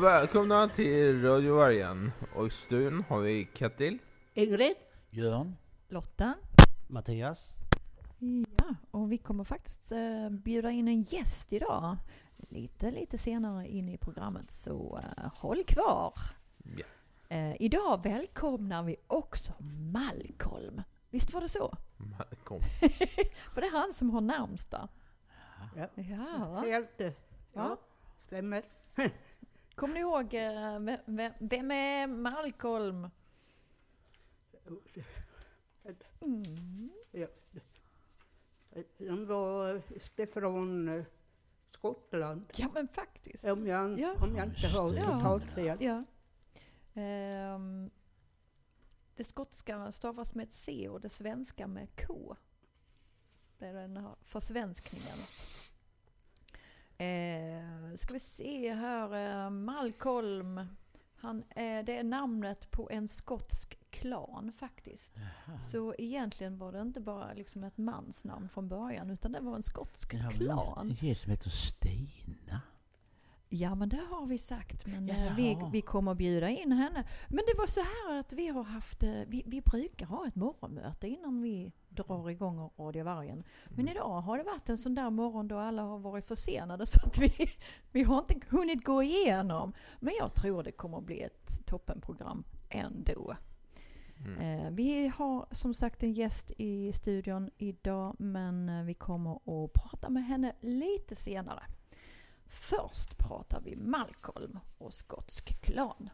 välkomna till Radio Vargen. Och i studion har vi Ketil, Ingrid, Jörn, Lotta, Mattias. ja, och vi kommer faktiskt bjuda in en gäst idag. Lite senare in i programmet, så håll kvar. Ja. Idag välkomnar vi också Malcolm. Visst var det så? Malcolm. För det är han som har namnsdag. Ja. Ja. Helt, ja, stämmer. Kommer ni ihåg vem är Malcolm? Ja. Han var från Skottland. Ja, men faktiskt. Om jag inte har Ja. totalt fel. Ja. Det skotska stavas med ett C och det svenska med K. Det är den här försvenskningen. Ska vi se här. Malcolm. Det är namnet på en skotsk klan faktiskt. Jaha. Så egentligen var det inte bara liksom ett mansnamn från början, utan det var en skotsk Det har klan. en tjej som heter Stina. Ja, men det har vi sagt. Men Jaha. vi kommer att bjuda in henne. Men det var så här att vi har haft... Vi brukar ha ett morgonmöte innan vi drar igång Radio Vargen. Men idag har det varit en sån där morgon då alla har varit försenade, så att vi har inte hunnit gå igenom. Men jag tror det kommer att bli ett toppenprogram ändå. Vi har som sagt en gäst i studion idag, men vi kommer att prata med henne lite senare. Först pratar vi Malcolm och skotsk klan.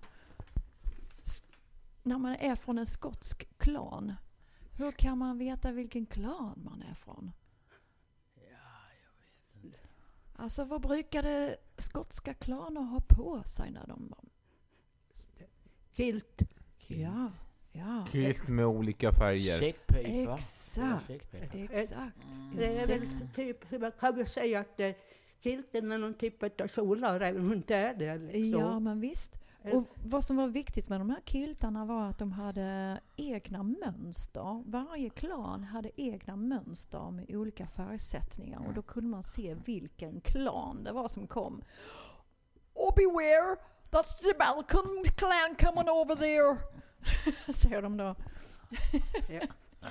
När man är från en skotsk klan, hur kan man veta vilken klan man är från? Ja, jag vet inte. Alltså, vad brukade skotska klaner ha på sig när de var... Kilt. Ja. Kilt med olika färger. Säckpipa. Exakt. Exakt. Det är väl typ, man kan väl säga att kilten är någon typ av kjolar, även om inte är det. Liksom. Ja, men visst. Och vad som var viktigt med de här kiltarna var att de hade egna mönster. Varje klan hade egna mönster med olika färgsättningar. Och då kunde man se vilken klan det var som kom. Oh, beware! That's the Malcolm clan coming over there! Säger de då. Ja.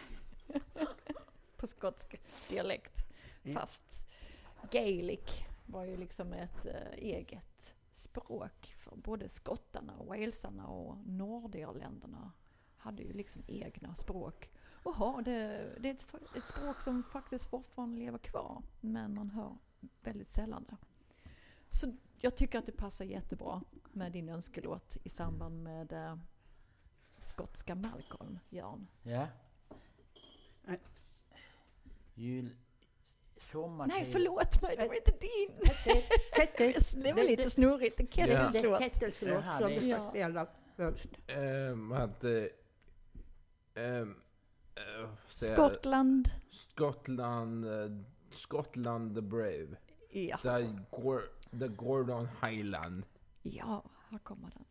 På skotsk dialekt. Fast Gaelic var ju liksom ett eget språk för både skottarna och walesarna och nordirländarna hade ju liksom egna språk. Och det är ett språk som faktiskt fortfarande lever kvar, men man hör väldigt sällan det. Så jag tycker att det passar jättebra med din önskelåt i samband med skotska Malcolm, Jörn. Ja. Sommartid. Nej, förlåt mig, det var inte din. Det var lite snurrigt. Det Det är Kettles låt. Kettles låt som vi ska Ja. spela först. Skottland. The Brave. Ja. The Gordon Highland. Ja, här kommer den.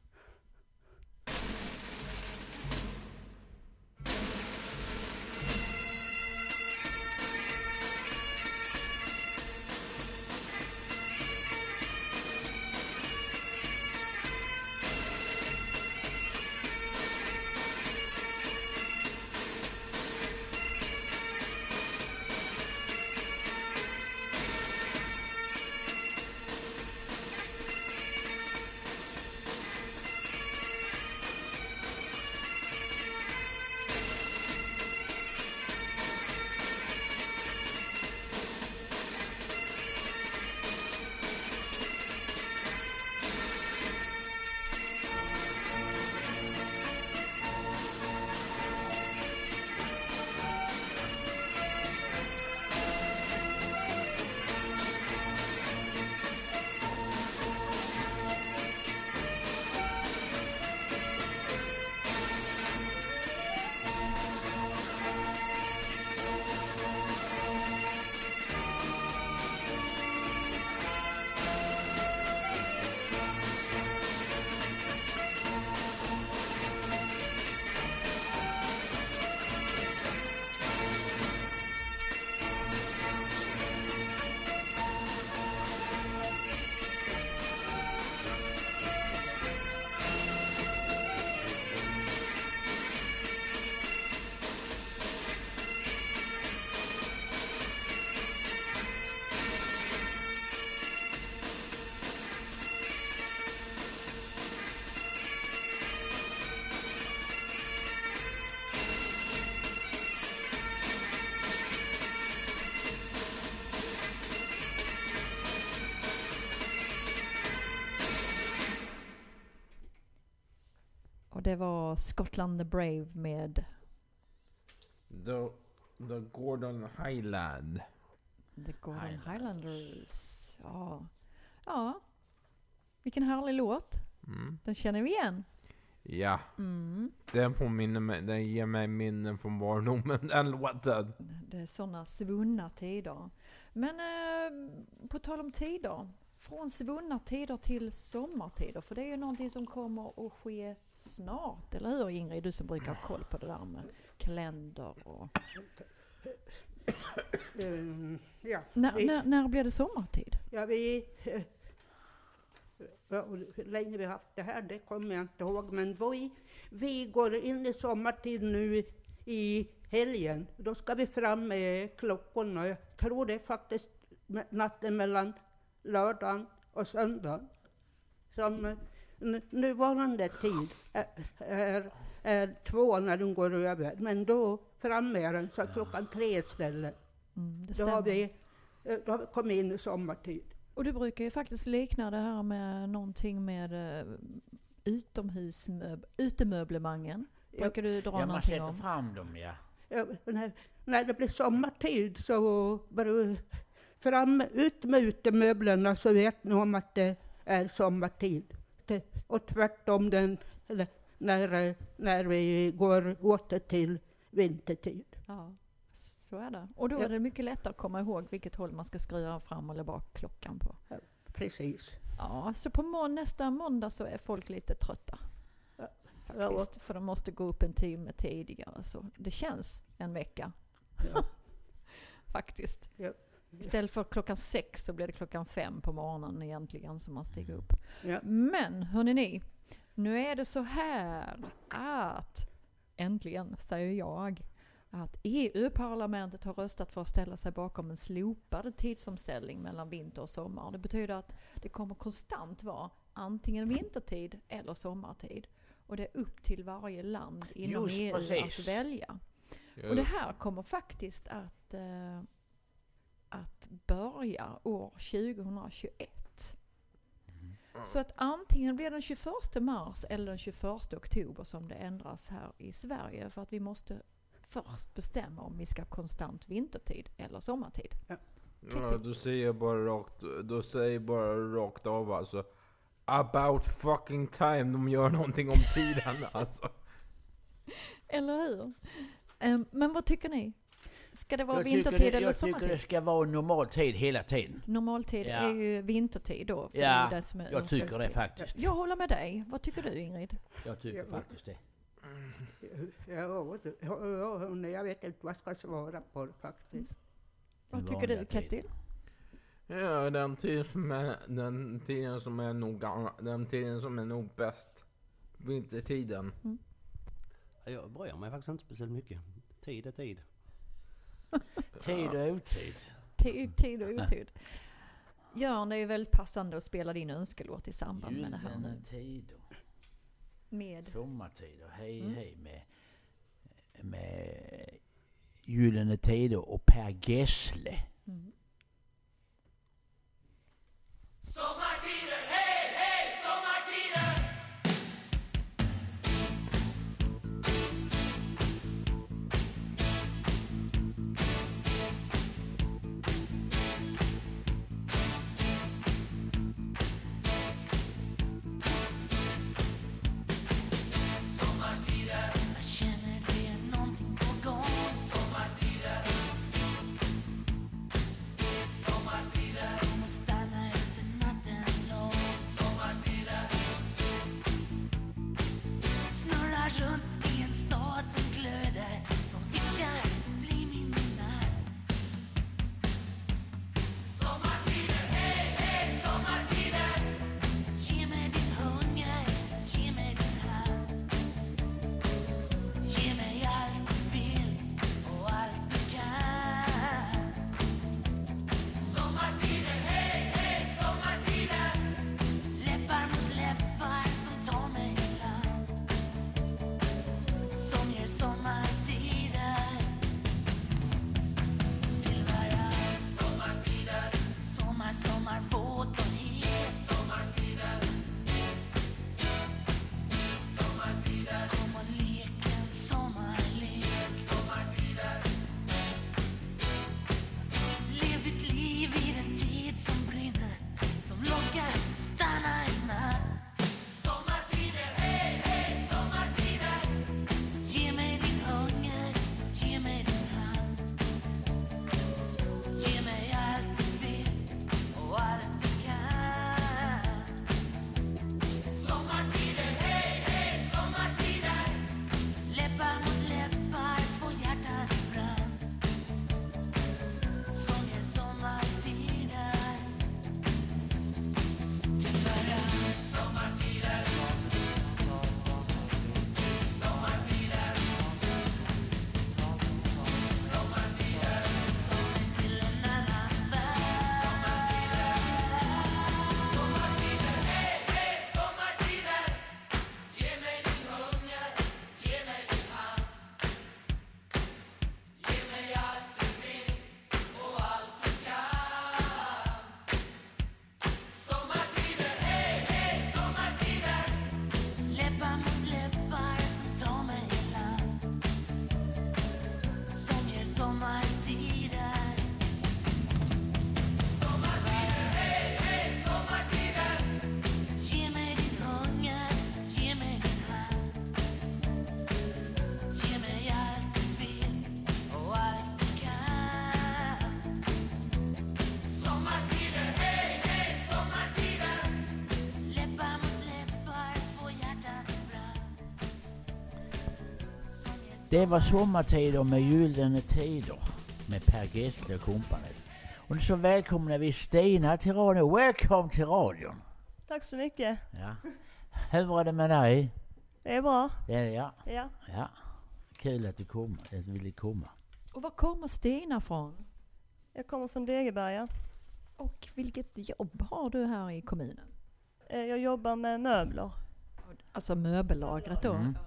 Och det var Scotland the Brave med The Gordon Highland. The Gordon Highlanders. Ja. Vilken härlig låt. Den känner vi igen. Ja. Den ger mig minnen från barndomen, den låten. Det är sådana svunna tider. Men på tal om tider. Från svunna tider till sommartider. För det är ju någonting som kommer att ske snart. Eller hur, Ingrid? Du som brukar ha koll på det där med kalender och... Ja. När blir det sommartid? Ja, hur länge vi har haft det här, det kommer jag inte ihåg. Men vi går in i sommartid nu i helgen. Då ska vi fram med klockorna. Jag tror det är faktiskt natten mellan lördagen och söndagen. Som nuvarande tid är 2 när den går över. Men då fram med den så klockan 3 istället. Då har vi kommit in i sommartid. Och du brukar ju faktiskt likna det här med någonting med utemöblemangen. Brukar du dra man någonting sätter om? fram dem, ja. När det blir sommartid så ut med utemöblerna så vet ni om att det är sommartid. Och tvärtom när vi går åter till vintertid. Ja, så är det. Och då är det mycket lättare att komma ihåg vilket håll man ska skruva fram eller bak klockan på. Ja, precis. Ja, så på nästa måndag så är folk lite trötta. Faktiskt, för de måste gå upp en timme tidigare. Så det känns en vecka. Ja. Faktiskt. Ja. Istället för klockan 6 så blir det klockan 5 på morgonen egentligen som man stiger upp. Ja. Men hörni, nu är det så här att äntligen säger jag att EU-parlamentet har röstat för att ställa sig bakom en slopad tidsomställning mellan vinter och sommar. Det betyder att det kommer konstant vara antingen vintertid eller sommartid. Och det är upp till varje land inom Just EU precis. att välja. Och det här kommer faktiskt att börja år 2021. Så att antingen blir den 21 mars eller den 21 oktober som det ändras här i Sverige. För att vi måste först bestämma om vi ska konstant vintertid eller sommartid. Ja, du säger bara rakt av alltså. About fucking time de gör någonting om tiden alltså. Eller hur? Men vad tycker ni? Ska det vara Jag vintertid eller tycker sommartid? det ska vara normal tid hela tiden. Normaltid är ju vintertid då. För Ja, det är det som är jag tycker det urspelstid. faktiskt. Jag håller med dig. Vad tycker du, Ingrid? Jag tycker faktiskt det. Jag vet inte vad jag ska svara på det faktiskt. Vad tycker du, Ketil? Ja, den tiden som är nog bäst. Vintertiden. Jag bryr mig faktiskt inte speciellt mycket. Tid är tid. Tid och otid. Tid och otid. Jörn, det är ju väldigt passande att spela din önskelåt i samband med det här. Gyllene tider. Med Sommartider. Hej med Gyllene tider och Per Gessle. Sommartider, hej, hej, sommartider! Sommartider, jag känner det är någonting på gång. Sommartider, sommartider, kommer stanna efter natten. Det var sommartider med Gyllene Tider med Per Gessle och kompani. Och nu så välkomnar vi Stina till radion. Welcome till radion. Tack så mycket. Ja. Hur var det med dig? Det är bra. Ja. Ja. Ja. Kul att du kom. Att du ville komma. Och var kommer Stina från? Jag kommer från Degeberga. Och vilket jobb har du här i kommunen? Jag jobbar med möbler. Alltså möbellagret då? Mm.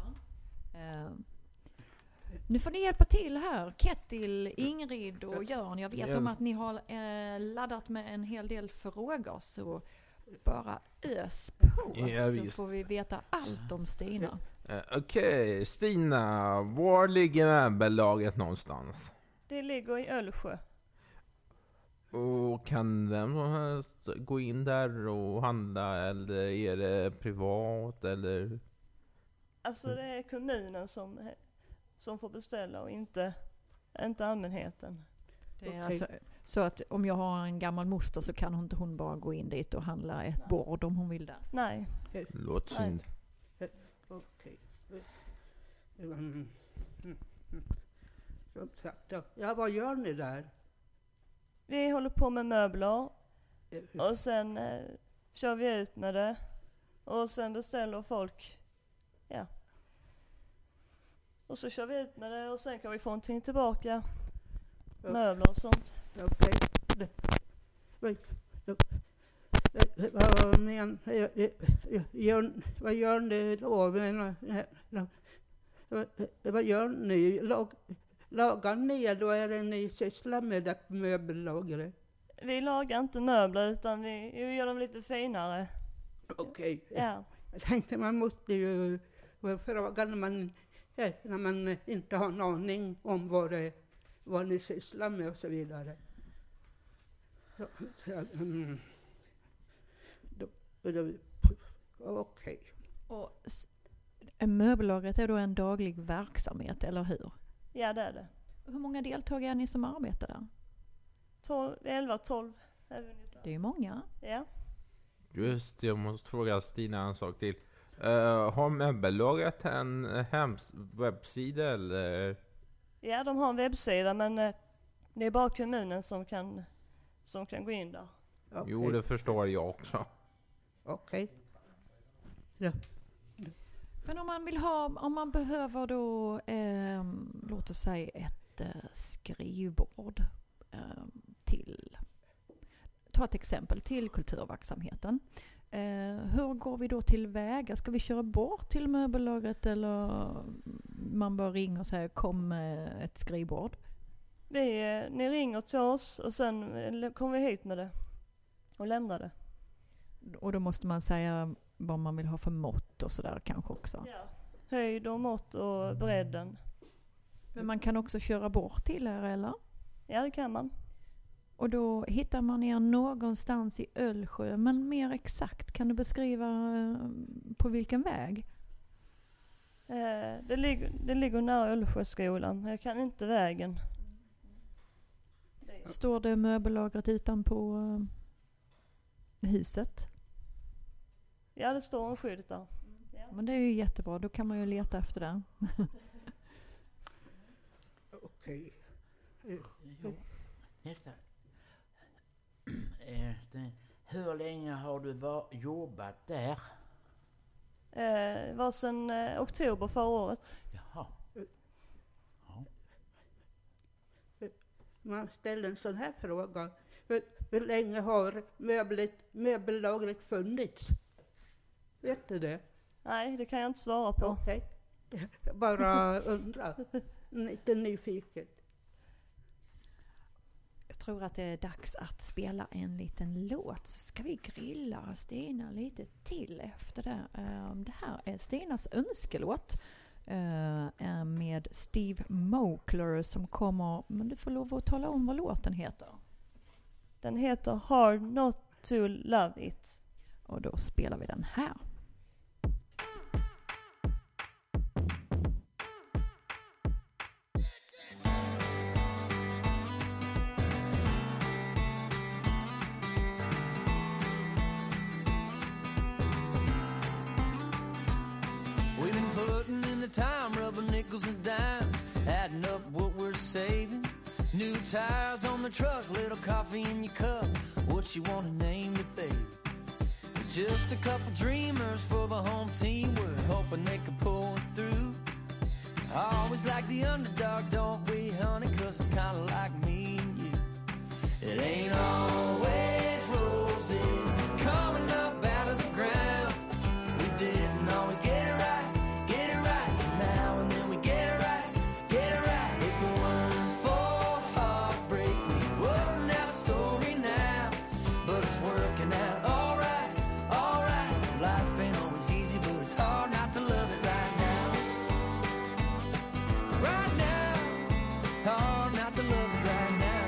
Nu får ni hjälpa till här. Kettil, Ingrid och Jörn. Jag vet om att ni har laddat med en hel del frågor. Så bara ös på så får vi veta allt om Stina. Okej, Stina. Var ligger möbellagret någonstans? Det ligger i Ölsjö. Och kan den gå in där och handla, eller är det privat, eller? Alltså det är kommunen som får beställa och inte allmänheten. Det är alltså, så att om jag har en gammal moster så kan inte hon bara gå in dit och handla ett bord om hon vill det? Nej. Låt synd. Okej. Som sagt, ja, vad gör ni där? Vi håller på med möbler och sen kör vi ut med det och sen beställer folk. Ja. Och så kör vi ut med det och sen kan vi få någonting tillbaka. Möbler och sånt. Okej. Vad gör ni då? Vad gör ni? Lagar ni, eller är det ni sysslar med det möbellagret? Vi lagar inte möbler utan vi gör dem lite finare. Okej. Ja. Jag tänkte man måste ju fråga när man inte har en aning om vad ni sysslar med och så vidare. Okej. Och möbellagret är då en daglig verksamhet, eller hur? Ja, det är det. Hur många deltagare är ni som arbetar där? 11-12. Det är ju många. Ja. Just, jag måste fråga Stina en sak till. Har möbellagret en webbsida, eller? Ja, de har en webbsida, men det är bara kommunen som kan gå in där. Okay. Jo, det förstår jag också. Okej. Ja. Men om man behöver då, låt oss säga ett skrivbord ta ett exempel till kulturverksamheten. Hur går vi då tillväga? Ska vi köra bort till möbellagret, eller man bara ringer och säger kom med ett skrivbord? Ni ringer till oss och sen kommer vi hit med det och lämnar det. Och då måste man säga vad man vill ha för mått och sådär kanske också. Ja. Höjd och mått och bredden. Men man kan också köra bort till er, eller? Ja, det kan man. Och då hittar man er någonstans i Ölsjö. Men mer exakt, kan du beskriva på vilken väg? Det ligger nära Ölsjöskolan. Jag kan inte vägen. Står det möbellagret utanpå huset? Ja, det står en skylt där. Ja. Men det är ju jättebra. Då kan man ju leta efter det. Okej. Nästa. Hur länge har du jobbat där? Det var sedan oktober förra året. Jaha. Ja. Man ställer en sån här fråga. Hur länge har möbellagret funnits? Vet du det? Nej, det kan jag inte svara på. Okej. Jag bara undrar. Lite nyfiken. Jag tror att det är dags att spela en liten låt. Så ska vi grilla Stina lite till efter det. Det här är Stinas önskelåt. Med Steve Mokler som kommer. Men du får lov att tala om vad låten heter. Den heter Hard Not To Love It. Och då spelar vi den här. We've been putting in the time, rubbing nickels and dimes, adding up what we're saving. New tires on the truck, little coffee in your cup. What you wanna name it, baby? Just a couple dreamers for the home team. We're hoping they can pull it through. I always like the underdog, don't we, honey? 'Cause it's kinda like me and you. It ain't always roses coming up out of the ground. We didn't always get it right. But now and then we get it right. If it weren't for heartbreak, we wouldn't have a story now. But it's working out alright. Life ain't always easy, but it's hard not to love it right now. Hard not to love it right now.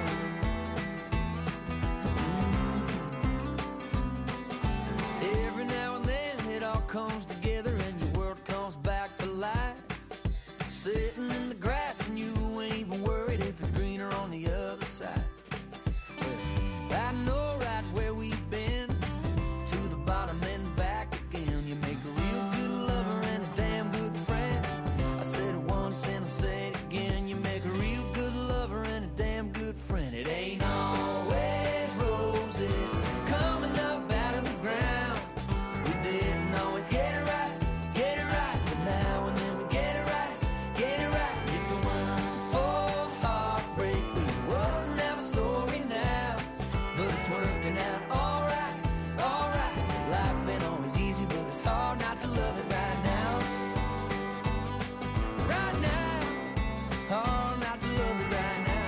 Every now and then it all comes together and your world comes back to life. Sitting in the grass and you ain't even worried if it's greener on the other side. Well, I know right where we've been, to the bottom and back again. You make a real good lover and a damn good friend. I said it once and I'll say it again. You make a real good lover and a damn good friend. It ain't always roses coming up out of the ground. We didn't always get it right. But now and then we get it right. If it weren't for heartbreak, we wouldn't have a story now. But it's working out alright. Life ain't always easy, but it's hard not to love it right now. Hard not to love it right now.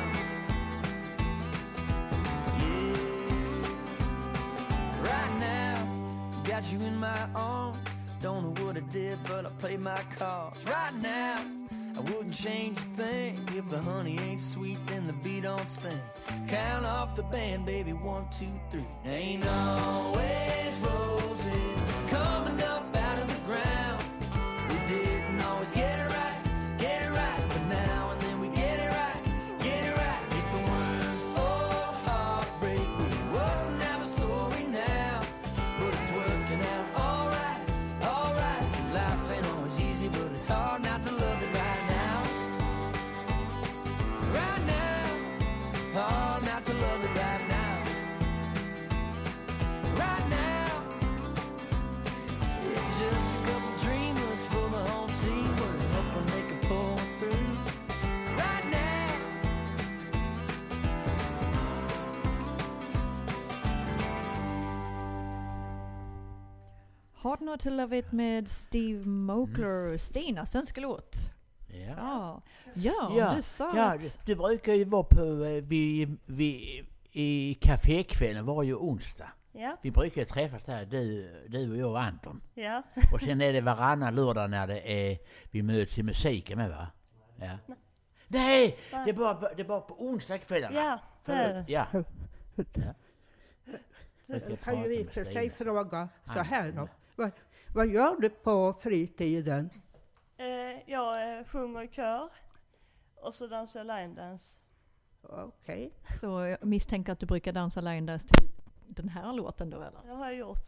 Yeah. Right now, got you in my arms. Don't know what I did, but I played my cards. Right now, I wouldn't change a thing. If the honey ain't sweet, then the beat don't sting. Count off the band, baby, 1, 2, 3. Ain't always roses coming up out of the ground. We didn't always get it right. But now and then we get it right. If it weren't for heartbreak, we wouldn't have a story now. But it's working out alright. Life ain't always easy, but it's hard not to love it right now. Hard not to love it right now. Yeah, just a couple dreamers for the home team. We're hoping they can pull through. Right now. Hard Not to Love It med Steve Moakler, Stinas önskelåt. Ja, du sa att... Du brukar ju vara på i kafékvällen varje onsdag. Ja. Vi brukar träffas där, du och jag och Anton. Ja. Och sen är det varannan lördag när vi möts i musiken med, va? Ja. Nej, det är bara på onsdagskvällarna. Ja. Ja. Kan ju i och för sig fråga så här då. Vad gör du på fritiden? Jag sjunger i kör och så dansar jag line dance. Okej. Så jag misstänker att du brukar dansa line dance till den här låten då, eller? Det har jag gjort.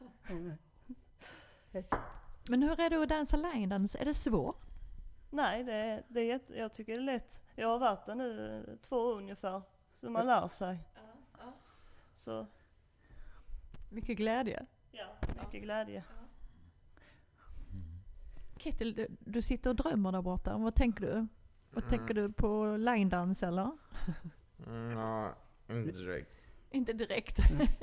Men hur är det att dansa line dance? Är det svårt? Nej, jag tycker det är lätt. Jag har varit där nu 2 år ungefär, så man lär sig. Så. Mycket glädje. Ja, mycket glädje. Ketil, du sitter och drömmer där borta. Vad tänker du? Tänker du på line dance eller? Ja, inte direkt. Inte direkt.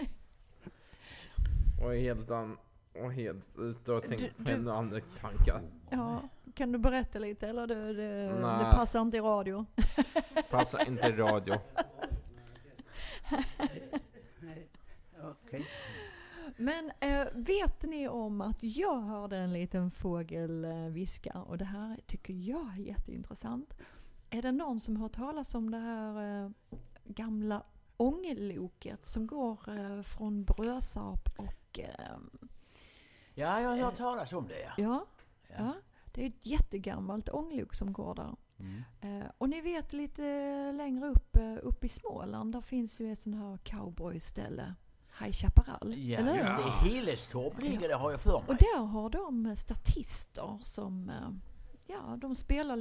Och helt ute och tänker på ännu andra tankar. Ja, kan du berätta lite eller det passar inte i radio? Passar inte i radio. Okej. Men vet ni om att jag hörde en liten fågel viska, och det här tycker jag är jätteintressant. Är det någon som har hört talas om det här gamla ångelloket som går från Brösarp och... Ja, jag har hört talas om det. Ja. Det är ett jättegammalt ånglok som går där. Och ni vet lite längre upp i Småland, där finns ju ett sån här cowboyställe. High Chaparral, eller hur? Ja, Hillestorp ligger det, har jag för mig. Och där har de statister som ja, de spelar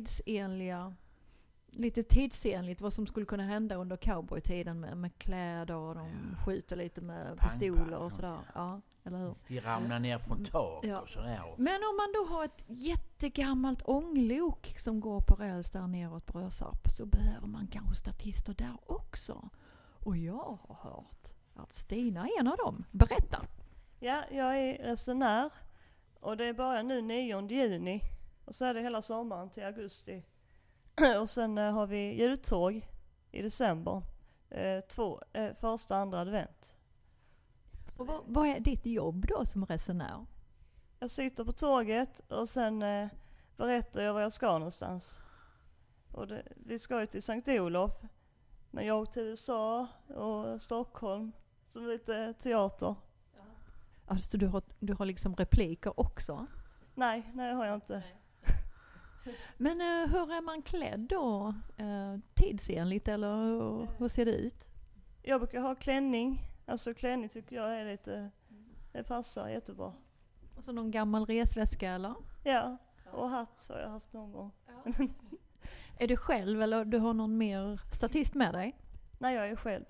lite tidsenligt vad som skulle kunna hända under cowboytiden med kläder och de skjuter lite med pistoler och sådär. Ja, eller hur? De ramlar ner från tak och sådär. Men om man då har ett jättegammalt ånglok som går på räls där neråt Brösarp, så behöver man kanske statister där också. Och jag har hört att Stina är en av dem. Berätta! Ja, jag är resenär och det är bara nu 9 juni och så är det hela sommaren till augusti. Och sen har vi jultåg i december. Första andra advent. Och vad är ditt jobb då som resenär? Jag sitter på tåget och sen berättar jag var jag ska någonstans. Och vi ska ju till Sankt Olof. Men jag åkte till USA och Stockholm. Som lite teater. Alltså du har liksom repliker också? Nej, har jag inte. Men hur är man klädd då? Tidsenligt eller hur ser det ut? Jag brukar ha klänning. Alltså klänning tycker jag är lite... Det passar jättebra. Och så någon gammal resväska eller? Ja, och hatt har jag haft någon gång. Ja. Är du själv eller du har någon mer statist med dig? Nej, jag är själv.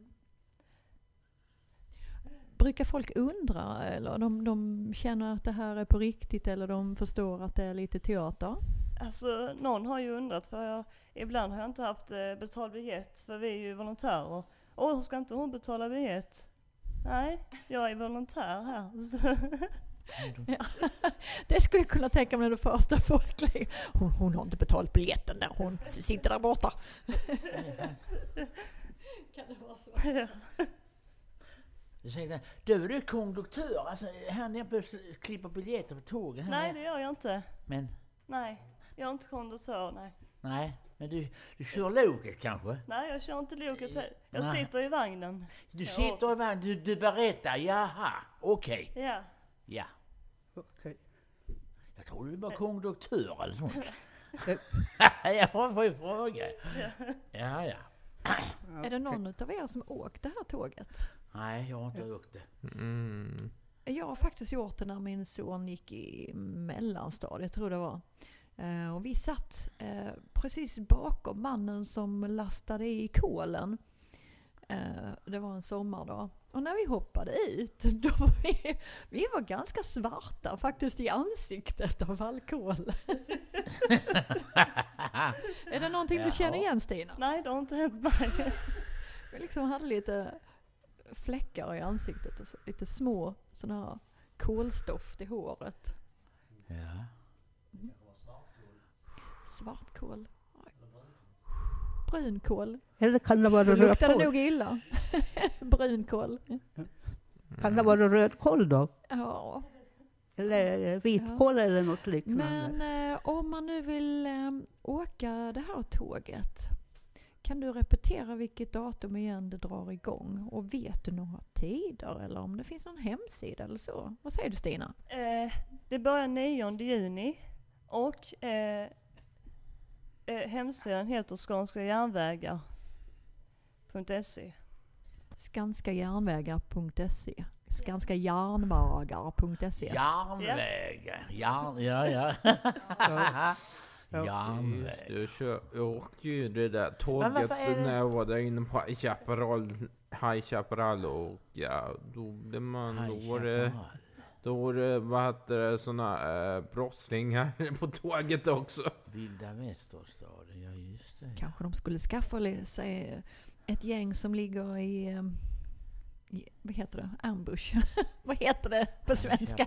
Brukar folk undra eller de känner att det här är på riktigt eller de förstår att det är lite teater? Alltså någon har ju undrat för ibland har jag inte haft betald biljett för vi är ju volontärer. Ska inte hon betala biljett? Nej, jag är volontär här. Ja, det skulle jag kunna tänka mig det första folk. Hon har inte betalt biljetten där, hon sitter där borta. Kan det vara så? Ja. Du är konduktör, alltså han klipper biljetter på tågen. Nej, det gör jag inte. Men? Nej, jag är inte konduktör, nej. Nej, men du kör loket kanske? Nej, jag kör inte loket. Jag sitter i vagnen. Du sitter i vagnen, du berättar, jaha, okej. Ja. Ja. Okej. Jag tror du var konduktör eller sånt. Jag får ju fråga. Ja. Är det någon utav er som åkt det här tåget? Nej, jag har inte åkt det. Jag har faktiskt gjort det när min son gick i mellanstadiet, tror det var. Och vi satt precis bakom mannen som lastade i kolen. Det var en sommardag. Och när vi hoppade ut, då var vi var ganska svarta faktiskt i ansiktet av all kol. Är det någonting du känner igen, Stina? Nej, det har inte hänt mig. Vi liksom hade lite fläckar i ansiktet och så, lite små sådana här kolstoft i håret. Ja. Svartkål. Brunkål. Eller kan det vara Det luktade rödkål? nog illa. Brunkål. Kan det vara rödkål då? Ja. Eller vitkål eller något liknande? Men om man nu vill åka det här tåget, kan du repetera vilket datum igen det drar igång? Och vet du några tider eller om det finns någon hemsida eller så? Vad säger du, Stina? Det börjar 9 juni och hemsidan heter skanskajärnvägar.se. Skanskajärnvägar.se. Skanskajärnvägar.se. Järnvägar. Ja. Järnväg. Jag åkte ju det där tåget när jag var där inne på High Chaparral och ja, då blev man då var det vad heter det, såna brottslingar på tåget också. Vilda Västerstaden, ja just det. Kanske de skulle skaffa sig ett gäng som ligger i vad heter det? Ambush. Vad heter det på svenska?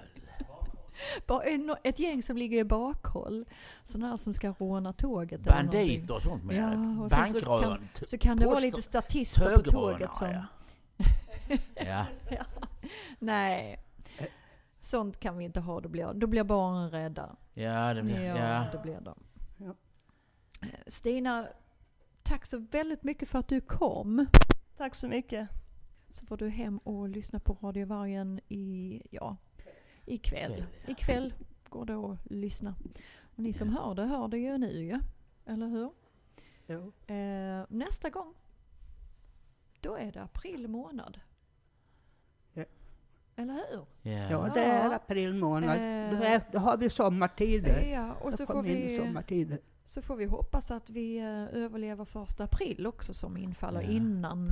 Ett gäng som ligger i bakhåll. Sådana här som ska råna tåget. Banditer och sånt med. Ja, och bankrön. så kan det vara lite statister på tåget som... Ja. Ja. Nej. Sånt kan vi inte ha. Då blir barnen rädda. Ja, det blir det blir de. Ja. Stina, tack så väldigt mycket för att du kom. Tack så Så får du hem och lyssna på Radio Vargen ikväll. Ikväll går det att lyssna. Och ni som hör det ju nu, ja. Eller hur? Jo. Nästa gång, då är det april månad. Ja. Eller hur? Ja, det är april månad. Då har vi sommartider. Ja, och så får vi hoppas att vi överlever 1 april också som infaller innan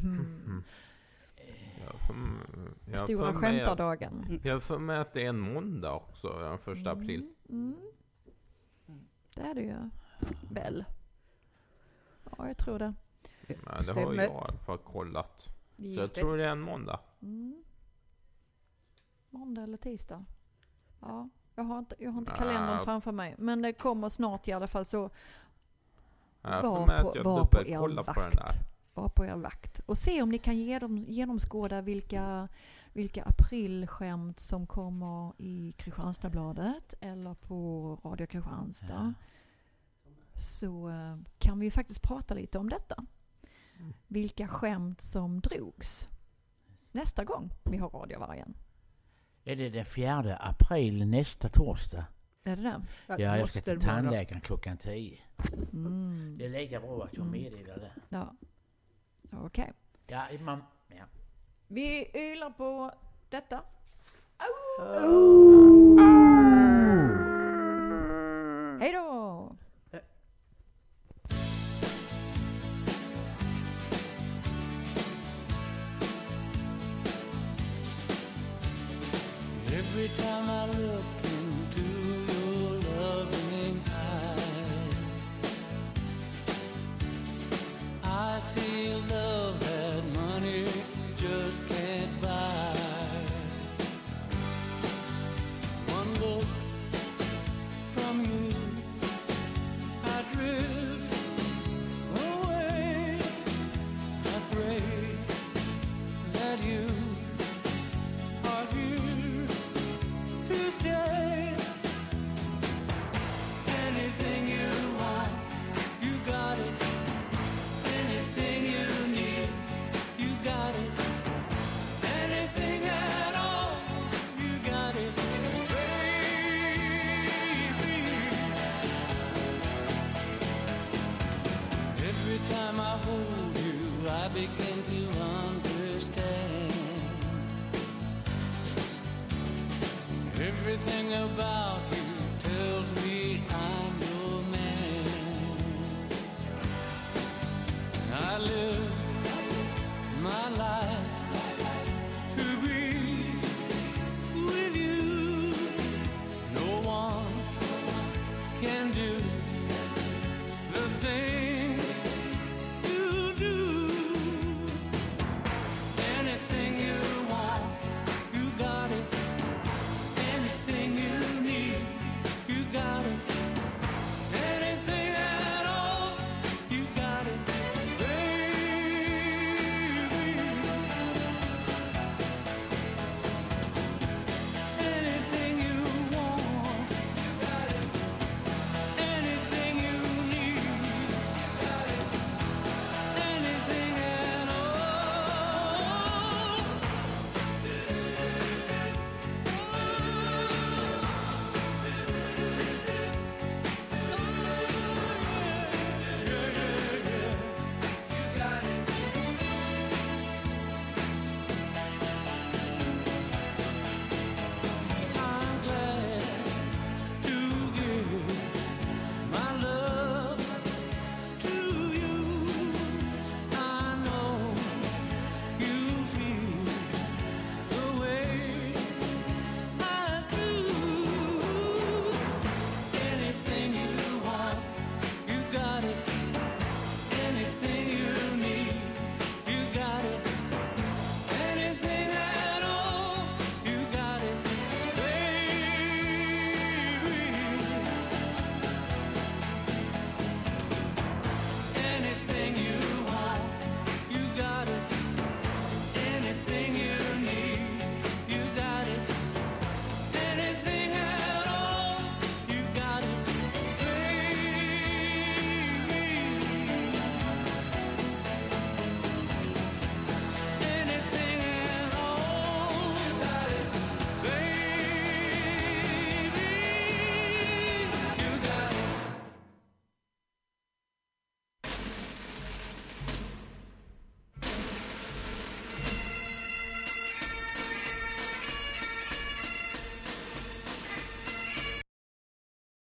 stora skämtardagen. Jag får med att det är en måndag också, 1 april. Det är det ju väl. Ja, jag tror det. Ja, det har jag i alla fall kollat. Så jag tror det är en måndag. Måndag eller tisdag. Ja, jag har inte kalendern framför mig. Men det kommer snart i alla fall, så var på er vakt. Och se om ni kan genomskåda vilka aprilskämt som kommer i Kristianstadsbladet eller på Radio Kristianstad. Så kan vi ju faktiskt prata lite om detta. Vilka skämt som drogs nästa gång vi har Radiovargen. Är det den 4 april nästa torsdag? Är det det? Ja, jag ska till tandläkaren 10:00. Det är lika bra att jag meddelar det. Ja, okej. Ja. Vi ylar på detta.